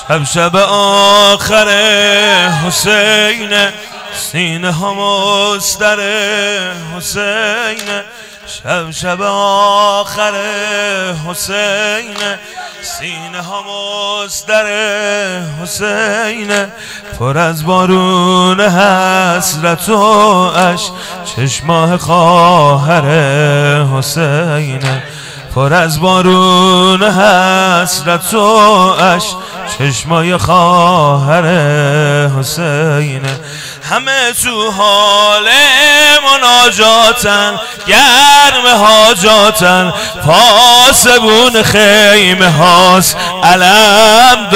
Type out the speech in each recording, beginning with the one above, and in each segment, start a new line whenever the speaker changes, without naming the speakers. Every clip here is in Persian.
شب آخر حسین، سینه ها مستر حسین. شب آخر حسین، سینه ها مستر حسین. پر از بارون حسرت و اشک چشماه خواهر حسین. پر از بارون حسرت و اشک چشمای خواهر حسین. همه تو حال مناجاتن، گرم حاجاتن، پاسبون خیمه هاست علم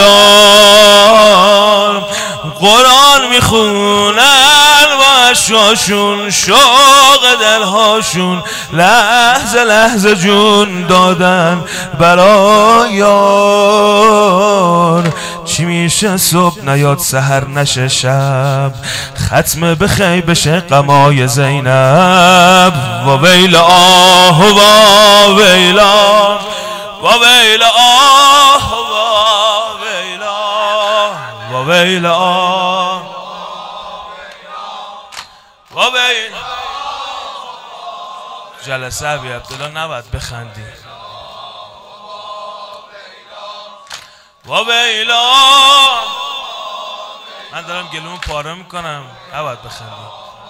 دار. قرآن میخونن و اشاشون، شوق دلهاشون لحظه لحظه جون دادن برای یار. چی میشه صبح نیاد سحر نشه شب، ختم بخی بشه غمای زینب. و ویل آه و ویل آه و ویل آه و ویل آه و ویل آه و ویل. جلسه ابی عبدالله نباید بخندی. و ویلا، من دارم گلومو پاره میکنم، نباید بخندی.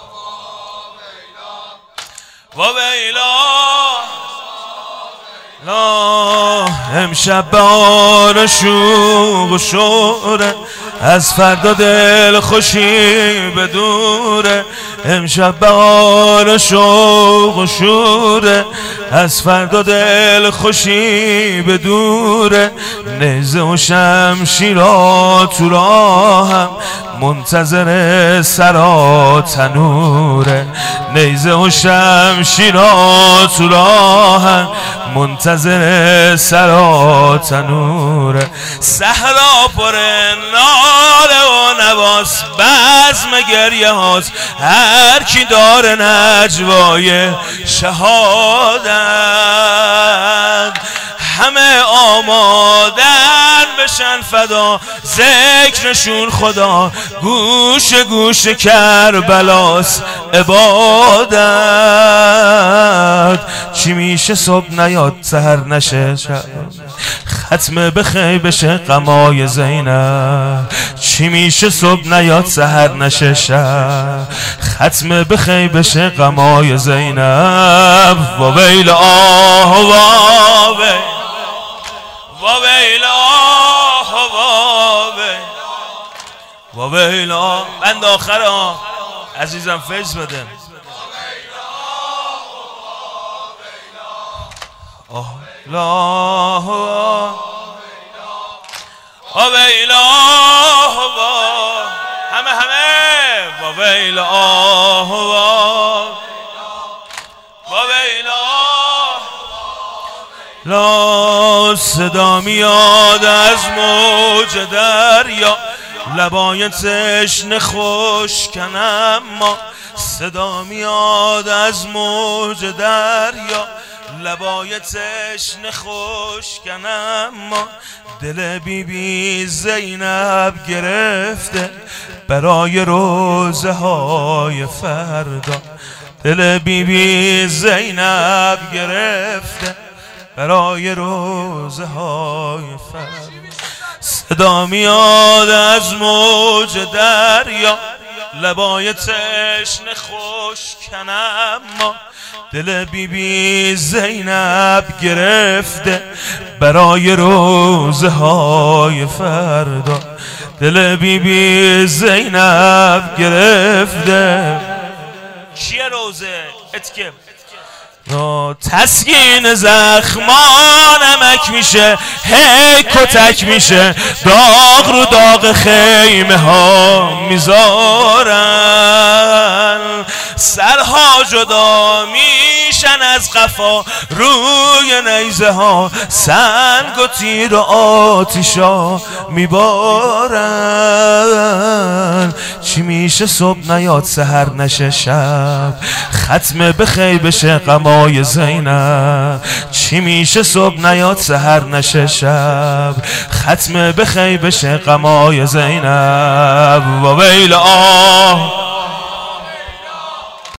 و ویلا لا، امشب بهار شوق و شوره، از فردا دل خوشی بدوره. امشب بهار شوق و شوره، از فردا دل خوشی بدوره. نیزه و شمشیرات تو راهم، منتظر سرا تنوره. نیزه و شمشیرات تو راهم، منتظر سرا تنوره. صحرا پر ناله و نواس، بزم گریه هاست، هر کی داره نجوای شهادت. همه آمادن بشن فدا، ذکرشون خدا، گوش گوش کربلاس عبادت. چی میشه صبح نیاد سحر نشه شب، ختم بخی بشه غمای زینب. چی میشه صبح نیاد سحر نشه شب، ختم بخی بشه غمای زینب. و ویل آه و ویل و ویل آه و ویل آه. بند آخر عزیزم فیض بده. آه لا و ویل آه همه و ویل آه و ویل آه. لا، صدا میاد از موج دریا، لبای تشنه خشکن اما. صدا میاد از موج دریا، لبای تشنه خشکن اما. دل بیبی زینب گرفته برای روزه های فردا. دل بیبی زینب گرفته برای روزه های فردا. صدا میاد از موج دریا، لبای تشنه خشکن اما. دل بیبی زینب گرفته برای روزه های فردا. دل بیبی زینب گرفته. چیه روزه؟ اتکم تسکین زخمان نمک میشه، هی کتک میشه، داغ رو داغ خیمه ها میذارن. سرها جدا میشه میشن از قفا روی نیزه ها سنگ و تیر و آتیشا میبارن چی میشه صبح نیاد سحر نشه شب ختم بخی بشه غمای زینب چی میشه صبح نیاد سحر نشه شب ختم بخی بشه غمای زینب و ویل آه